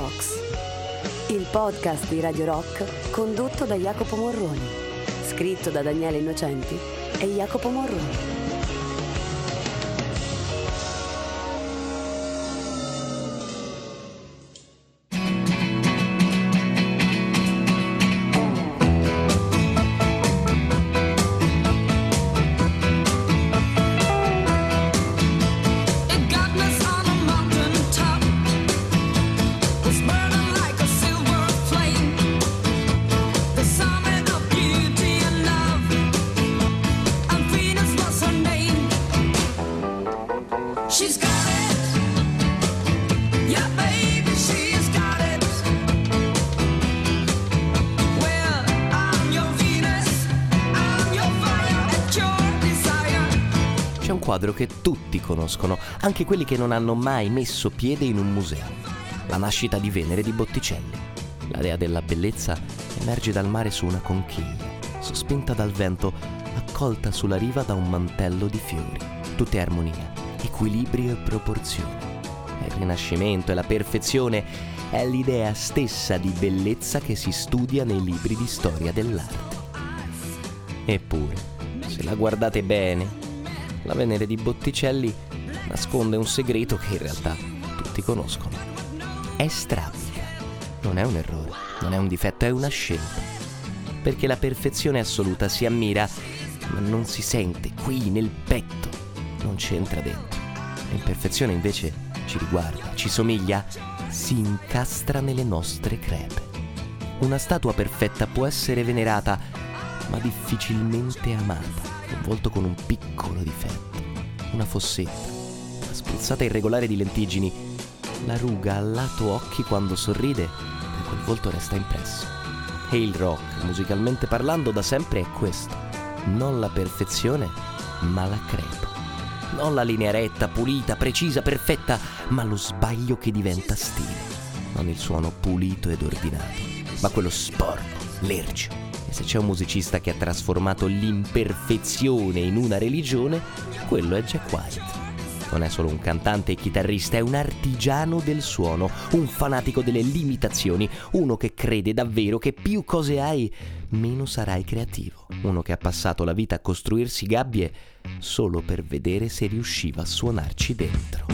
Rocks, il podcast di Radio Rock condotto da Jacopo Morroni, scritto da Daniele Innocenti e Jacopo Morroni. C'è un quadro che tutti conoscono, anche quelli che non hanno mai messo piede in un museo. La nascita di Venere di Botticelli. La dea della bellezza emerge dal mare su una conchiglia, sospinta dal vento, accolta sulla riva da un mantello di fiori. Tutte armonia, equilibrio e proporzione. È il Rinascimento, è la perfezione, è l'idea stessa di bellezza che si studia nei libri di storia dell'arte. Eppure, se la guardate bene, la Venere di Botticelli nasconde un segreto che in realtà tutti conoscono. È strabica. Non è un errore, non è un difetto, è una scelta. Perché la perfezione assoluta si ammira, ma non si sente qui nel petto, non c'entra dentro. L'imperfezione invece ci riguarda, ci somiglia, si incastra nelle nostre crepe. Una statua perfetta può essere venerata, ma difficilmente amata. Un volto con un piccolo difetto, una fossetta, una spruzzata irregolare di lentiggini, la ruga al lato occhi quando sorride, e quel volto resta impresso. E il rock, musicalmente parlando, da sempre è questo: non la perfezione, ma la crepa. Non la linea retta, pulita, precisa, perfetta, ma lo sbaglio che diventa stile. Non il suono pulito ed ordinato, ma quello sporco, lercio. Se c'è un musicista che ha trasformato l'imperfezione in una religione, quello è Jack White. Non è solo un cantante e chitarrista, è un artigiano del suono, un fanatico delle limitazioni, uno che crede davvero che più cose hai, meno sarai creativo. Uno che ha passato la vita a costruirsi gabbie solo per vedere se riusciva a suonarci dentro.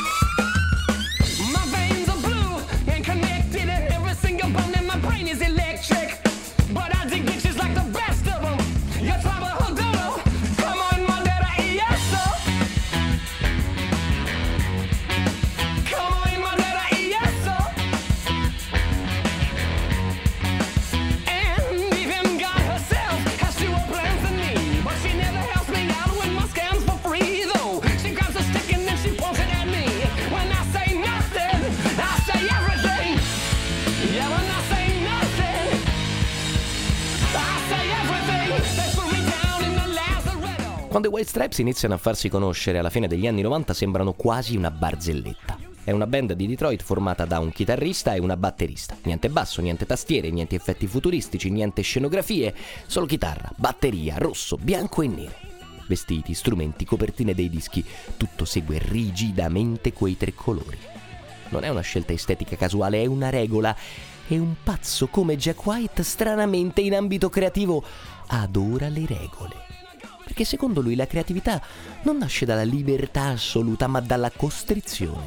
Quando i White Stripes iniziano a farsi conoscere alla fine degli anni 90 sembrano quasi una barzelletta. È una band di Detroit formata da un chitarrista e una batterista. Niente basso, niente tastiere, niente effetti futuristici, niente scenografie, solo chitarra, batteria, rosso, bianco e nero. Vestiti, strumenti, copertine dei dischi, tutto segue rigidamente quei tre colori. Non è una scelta estetica casuale, è una regola. E un pazzo come Jack White, stranamente in ambito creativo, adora le regole. Perché secondo lui la creatività non nasce dalla libertà assoluta, ma dalla costrizione.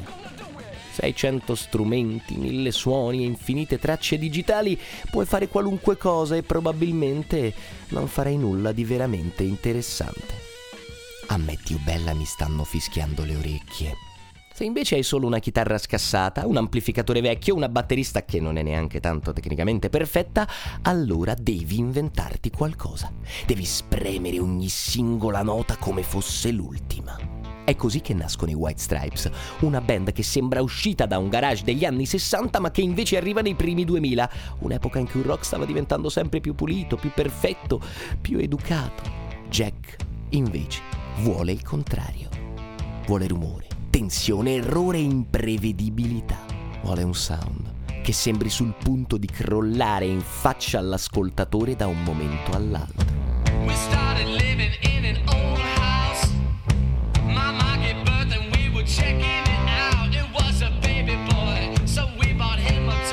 600 strumenti, 1000 suoni e infinite tracce digitali, puoi fare qualunque cosa e probabilmente non farai nulla di veramente interessante. A me, Dio bella, mi stanno fischiando le orecchie. Se invece hai solo una chitarra scassata, un amplificatore vecchio, una batterista che non è neanche tanto tecnicamente perfetta, allora devi inventarti qualcosa. Devi spremere ogni singola nota come fosse l'ultima. È così che nascono i White Stripes, una band che sembra uscita da un garage degli anni 60 ma che invece arriva nei primi 2000, un'epoca in cui il rock stava diventando sempre più pulito, più perfetto, più educato. Jack, invece, vuole il contrario. Vuole rumore, tensione, errore e imprevedibilità. Vuole un sound che sembri sul punto di crollare in faccia all'ascoltatore da un momento all'altro. We started living in an old house. Mama gave birth and we were checking it out. It was a baby boy, so we bought him a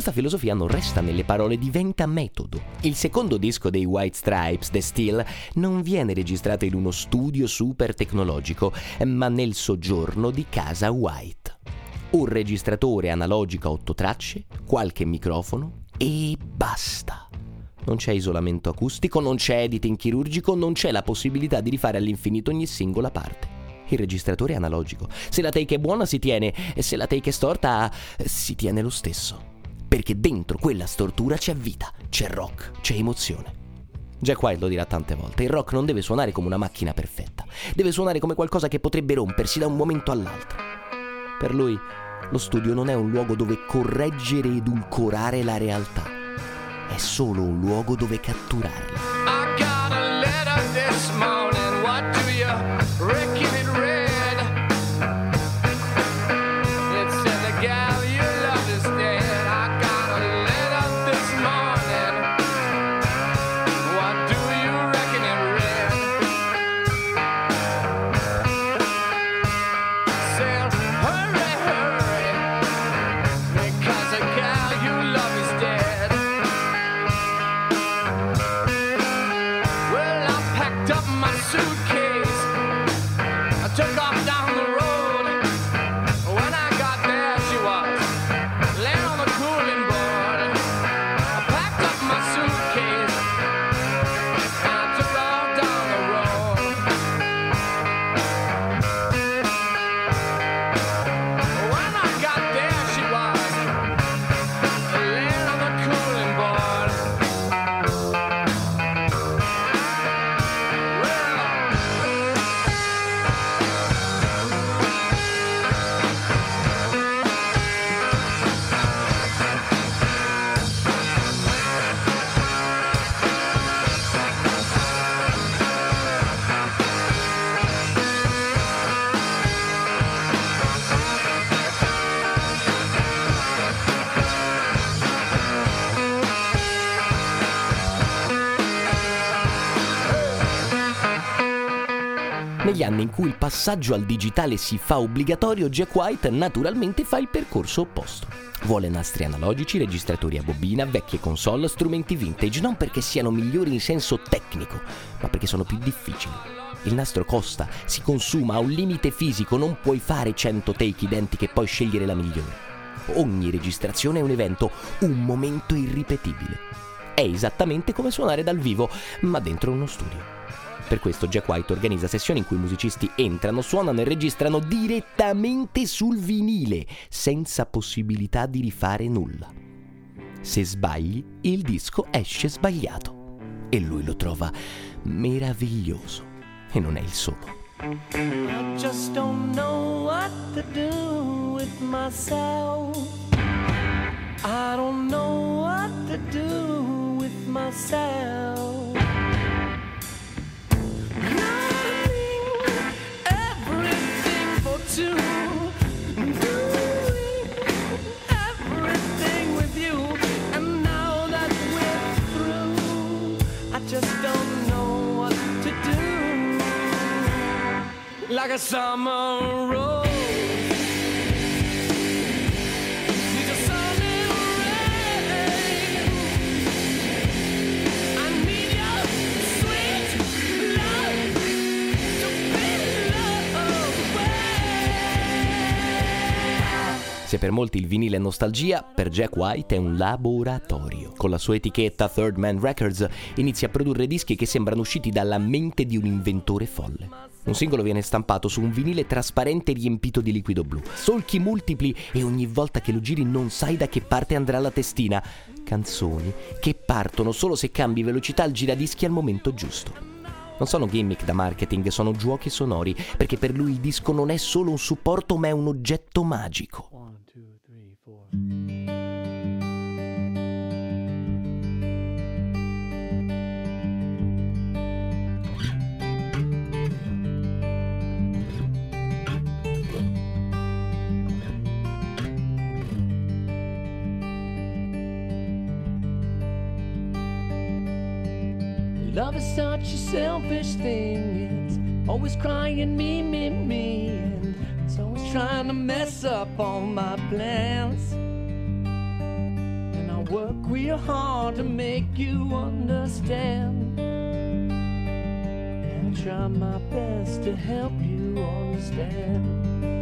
questa filosofia non resta nelle parole, diventa metodo. Il secondo disco dei White Stripes, The Still, non viene registrato in uno studio super tecnologico, ma nel soggiorno di casa White. Un registratore analogico a 8 tracce, qualche microfono e basta. Non c'è isolamento acustico, non c'è editing chirurgico, non c'è la possibilità di rifare all'infinito ogni singola parte. Il registratore è analogico. Se la take è buona si tiene, e se la take è storta si tiene lo stesso. Perché dentro quella stortura c'è vita, c'è rock, c'è emozione. Jack White lo dirà tante volte: il rock non deve suonare come una macchina perfetta, deve suonare come qualcosa che potrebbe rompersi da un momento all'altro. Per lui lo studio non è un luogo dove correggere ed edulcorare la realtà, è solo un luogo dove catturarla. I got a letter this morning, what do you reckon it read? It said the gal you love is dead. I got a letter this morning, what do you reckon it read? Said hurry, hurry, because the gal you love is dead. Well, I packed up my suitcase, I took off down the road. When I got there, she was laying on the cooling board. I packed up my suitcase, and I took off down the road. When I got there, she was laying on the cooling board. Negli anni in cui il passaggio al digitale si fa obbligatorio, Jack White naturalmente fa il percorso opposto. Vuole nastri analogici, registratori a bobina, vecchie console, strumenti vintage, non perché siano migliori in senso tecnico, ma perché sono più difficili. Il nastro costa, si consuma, ha un limite fisico, non puoi fare 100 take identiche e poi scegliere la migliore. Ogni registrazione è un evento, un momento irripetibile. È esattamente come suonare dal vivo, ma dentro uno studio. Per questo Jack White organizza sessioni in cui i musicisti entrano, suonano e registrano direttamente sul vinile, senza possibilità di rifare nulla. Se sbagli, il disco esce sbagliato. E lui lo trova meraviglioso. E non è il solo. I just don't know what to do with myself. I don't know what to do with myself. Doing everything with you, and now that we're through, I just don't know what to do. Like a summer rose. Se per molti il vinile è nostalgia, per Jack White è un laboratorio. Con la sua etichetta Third Man Records inizia a produrre dischi che sembrano usciti dalla mente di un inventore folle. Un singolo viene stampato su un vinile trasparente riempito di liquido blu, solchi multipli e ogni volta che lo giri non sai da che parte andrà la testina. Canzoni che partono solo se cambi velocità al giradischi al momento giusto. Non sono gimmick da marketing, sono giochi sonori, perché per lui il disco non è solo un supporto ma è un oggetto magico. 1, 2, 3, 4. Love is such a selfish thing. It's always crying me, and it's always trying to mess up all my plans. And work real hard to make you understand. And I try my best to help you understand.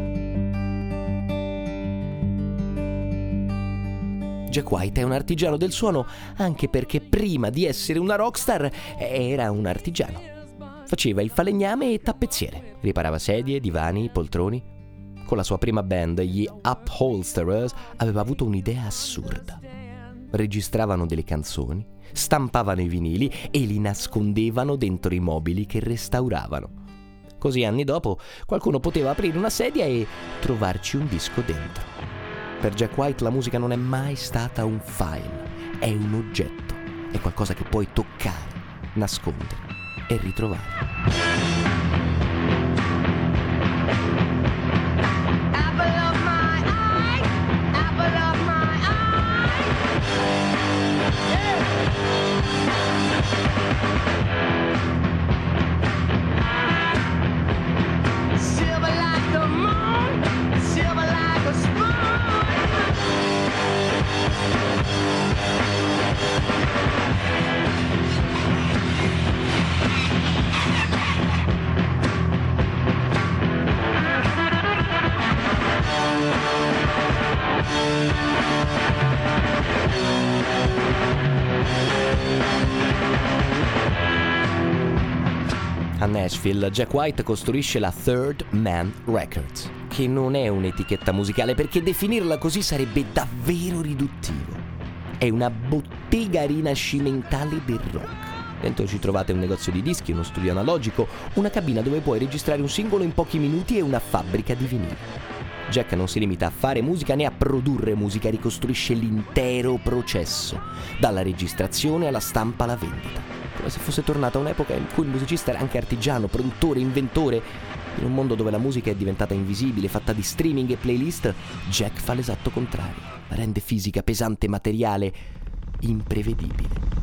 Jack White è un artigiano del suono anche perché prima di essere una rockstar era un artigiano. Faceva il falegname e tappezziere, riparava sedie, divani, poltroni. Con la sua prima band, gli Upholsterers, aveva avuto un'idea assurda. Registravano delle canzoni, stampavano i vinili e li nascondevano dentro i mobili che restauravano. Così anni dopo qualcuno poteva aprire una sedia e trovarci un disco dentro. Per Jack White la musica non è mai stata un file, è un oggetto, è qualcosa che puoi toccare, nascondere e ritrovare. A Nashville, Jack White costruisce la Third Man Records, che non è un'etichetta musicale perché definirla così sarebbe davvero riduttivo. È una bottega rinascimentale del rock. Dentro ci trovate un negozio di dischi, uno studio analogico, una cabina dove puoi registrare un singolo in pochi minuti e una fabbrica di vinili. Jack non si limita a fare musica né a produrre musica, ricostruisce l'intero processo, dalla registrazione alla stampa alla vendita. Come se fosse tornata un'epoca in cui il musicista era anche artigiano, produttore, inventore. In un mondo dove la musica è diventata invisibile, fatta di streaming e playlist, Jack fa l'esatto contrario. La rende fisica, pesante, materiale, imprevedibile.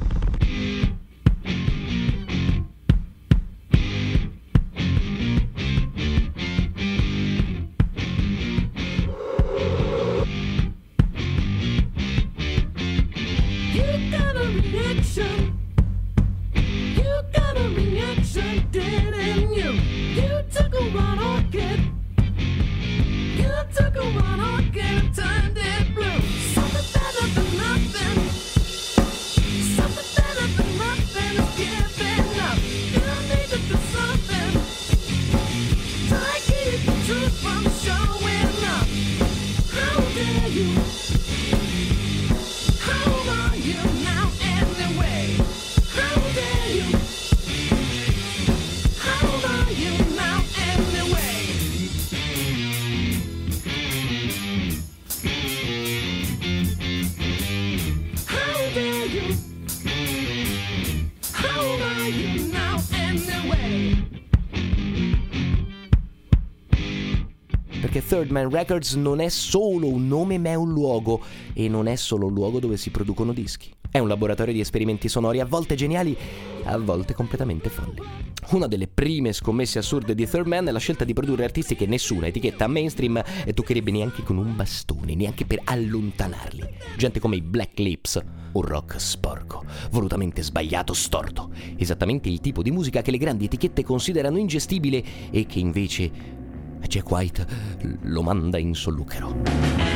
Perché Third Man Records non è solo un nome ma è un luogo, e non è solo un luogo dove si producono dischi. È un laboratorio di esperimenti sonori, a volte geniali, a volte completamente folli. Una delle prime scommesse assurde di Third Man è la scelta di produrre artisti che nessuna etichetta mainstream toccherebbe neanche con un bastone, neanche per allontanarli. Gente come i Black Lips, un rock sporco, volutamente sbagliato, storto. Esattamente il tipo di musica che le grandi etichette considerano ingestibile e che invece Jack White lo manda in solluchero.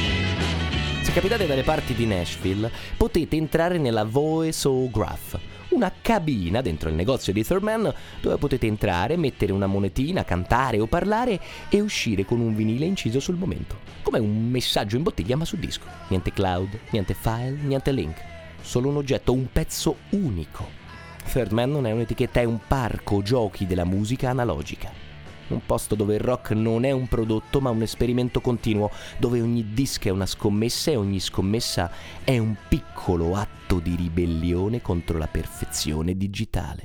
Se capitate dalle parti di Nashville, potete entrare nella Voiceograph, una cabina dentro il negozio di Thurman dove potete entrare, mettere una monetina, cantare o parlare e uscire con un vinile inciso sul momento, come un messaggio in bottiglia ma su disco. Niente cloud, niente file, niente link, solo un oggetto, un pezzo unico. Thurman non è un'etichetta, è un parco giochi della musica analogica. Un posto dove il rock non è un prodotto ma un esperimento continuo, dove ogni disco è una scommessa e ogni scommessa è un piccolo atto di ribellione contro la perfezione digitale.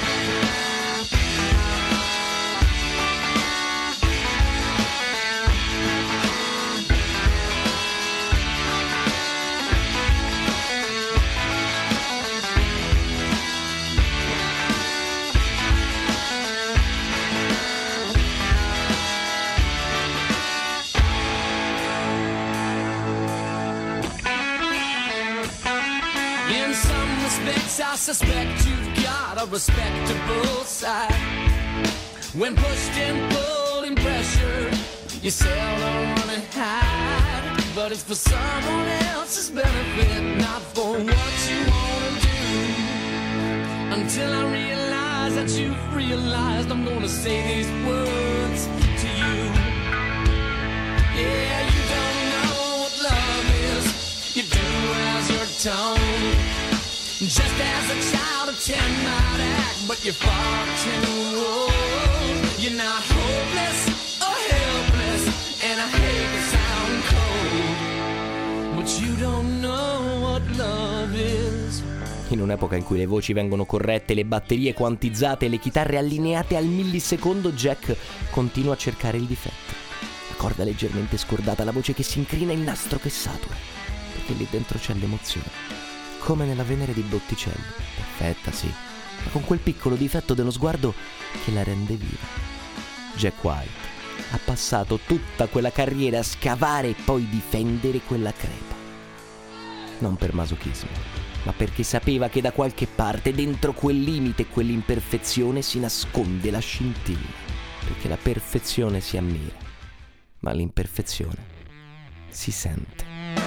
I suspect you've got a respectable side. When pushed and pulled and pressured, you seldom wanna hide. But it's for someone else's benefit, not for what you wanna do. Until I realize that you've realized, I'm gonna say these words to you. Yeah, you don't know what love is. You do as you're told. Just as a child of 10 might act, but you're far too old. You're not hopeless or helpless, and I hate to sound cold, but you don't know what love is. In un'epoca in cui le voci vengono corrette, le batterie quantizzate e le chitarre allineate al millisecondo, Jack continua a cercare il difetto. La corda leggermente scordata, la voce che si incrina, il nastro che satura, perché lì dentro c'è l'emozione. Come nella Venere di Botticelli, perfetta sì, ma con quel piccolo difetto dello sguardo che la rende viva. Jack White ha passato tutta quella carriera a scavare e poi difendere quella crepa. Non per masochismo, ma perché sapeva che da qualche parte dentro quel limite e quell'imperfezione si nasconde la scintilla, perché la perfezione si ammira, ma l'imperfezione si sente.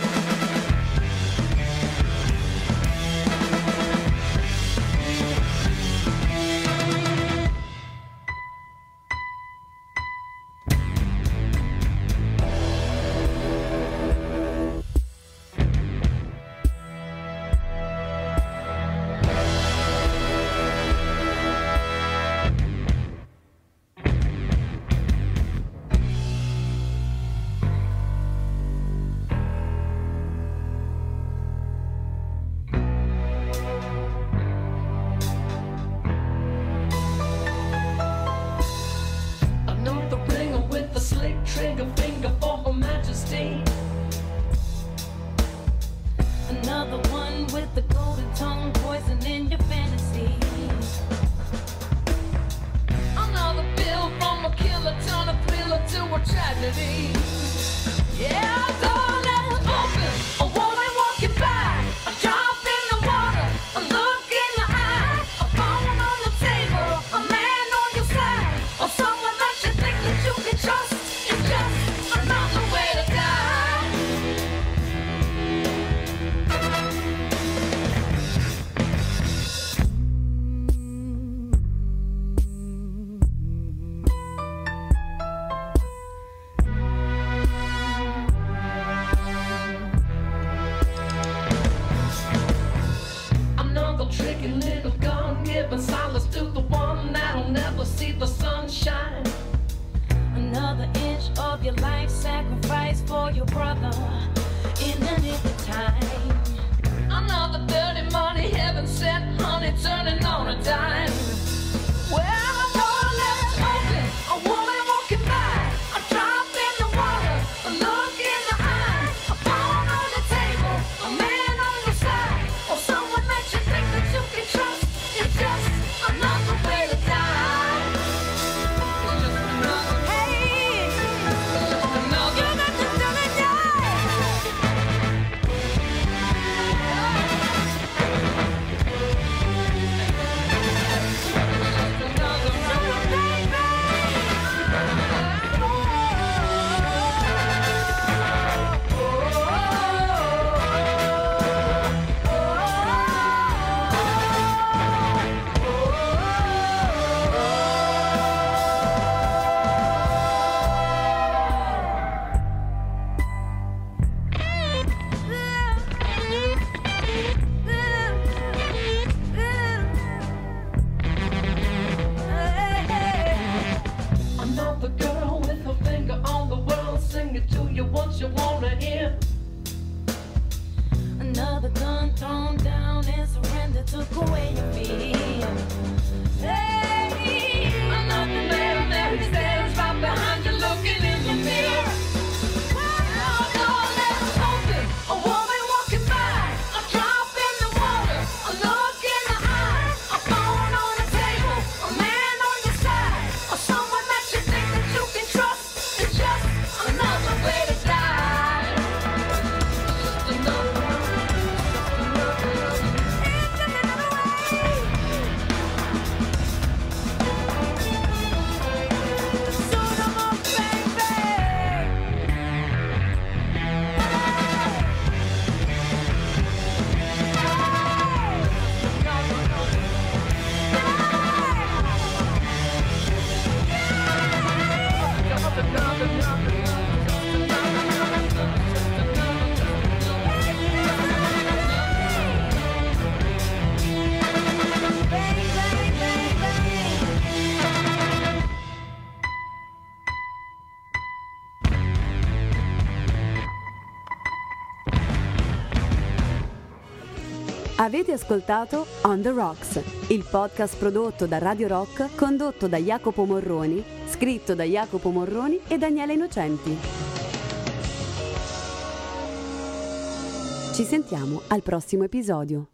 Another one with the golden tongue poison in your fantasies. Another bill from a killer, turn a thriller to a tragedy. Yeah, door left open, a woman walking by, a drop in the water, a look in the eye, a phone on the table, a man on your side, or someone that you think that you can trust. It's just another way to die. Tricky little gun, giving solace to the one that'll never see the sunshine. Another inch of your life sacrifice for your brother in the nick of time. Another dirty money, heaven sent honey turning on a dime. Well, the door left open, a woman walking by, a drop in the water, a look in the eye, a phone on the table, a man on your side, or someone that you think that you can trust. It's just another way to die. It's just another, hey, it's just another, you got to die. took away your fear. Hey, another man there stands right behind you looking in the mirror. Oh, door left open, a woman walking by, a drop in the water, a look in the eye, a phone on the table, a man on your side, or someone that you think that you can trust. It's just another way to die. Just another way. Avete ascoltato On The Rocks, il podcast prodotto da Radio Rock, condotto da Jacopo Morroni, scritto da Jacopo Morroni e Daniele Innocenti. Ci sentiamo al prossimo episodio.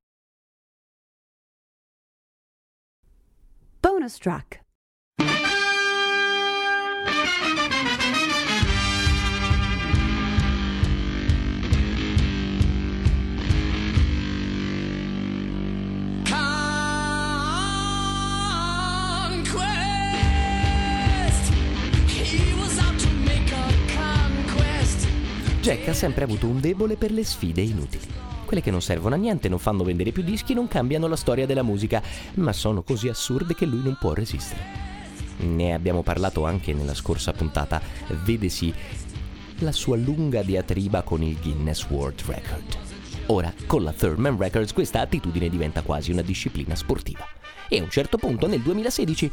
Bonus track. Jack ha sempre avuto un debole per le sfide inutili. Quelle che non servono a niente, non fanno vendere più dischi, non cambiano la storia della musica, ma sono così assurde che lui non può resistere. Ne abbiamo parlato anche nella scorsa puntata, vedesi la sua lunga diatriba con il Guinness World Record. Ora, con la Thurman Records, questa attitudine diventa quasi una disciplina sportiva. E a un certo punto nel 2016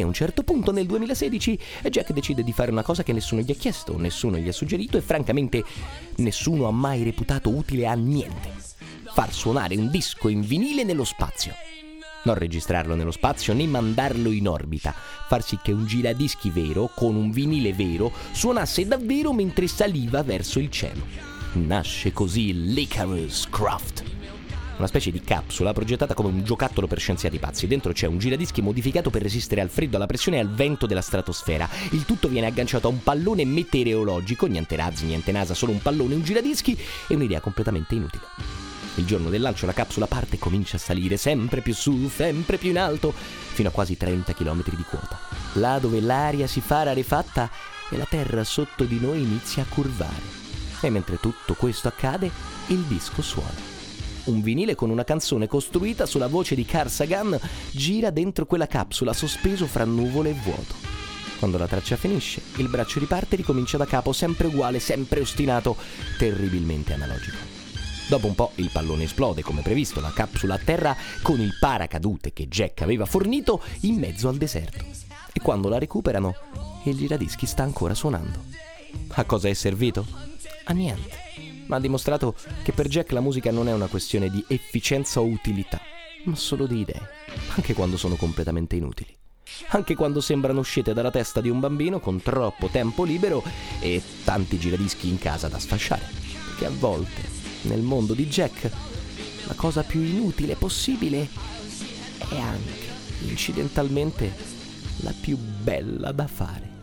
Jack decide di fare una cosa che nessuno gli ha chiesto, nessuno gli ha suggerito e francamente nessuno ha mai reputato utile a niente: far suonare un disco in vinile nello spazio. Non registrarlo nello spazio né mandarlo in orbita, far sì che un giradischi vero con un vinile vero suonasse davvero mentre saliva verso il cielo. Nasce così l'Icarus Craft, una specie di capsula progettata come un giocattolo per scienziati pazzi. Dentro c'è un giradischi modificato per resistere al freddo, alla pressione e al vento della stratosfera. Il tutto viene agganciato a un pallone meteorologico, niente razzi, niente NASA, solo un pallone, un giradischi e un'idea completamente inutile. Il giorno del lancio la capsula parte e comincia a salire sempre più su, sempre più in alto, fino a quasi 30 km di quota, là dove l'aria si fa rarefatta e la terra sotto di noi inizia a curvare. E mentre tutto questo accade, il disco suona. Un vinile con una canzone costruita sulla voce di Carl Sagan gira dentro quella capsula, sospeso fra nuvole e vuoto. Quando la traccia finisce, il braccio riparte e ricomincia da capo, sempre uguale, sempre ostinato, terribilmente analogico. Dopo un po' il pallone esplode, come previsto, la capsula atterra con il paracadute che Jack aveva fornito in mezzo al deserto. E quando la recuperano, il giradischi sta ancora suonando. A cosa è servito? A niente. Ma ha dimostrato che per Jack la musica non è una questione di efficienza o utilità, ma solo di idee, anche quando sono completamente inutili. Anche quando sembrano uscite dalla testa di un bambino con troppo tempo libero e tanti giradischi in casa da sfasciare. Perché a volte, nel mondo di Jack, la cosa più inutile possibile è anche, incidentalmente, la più bella da fare.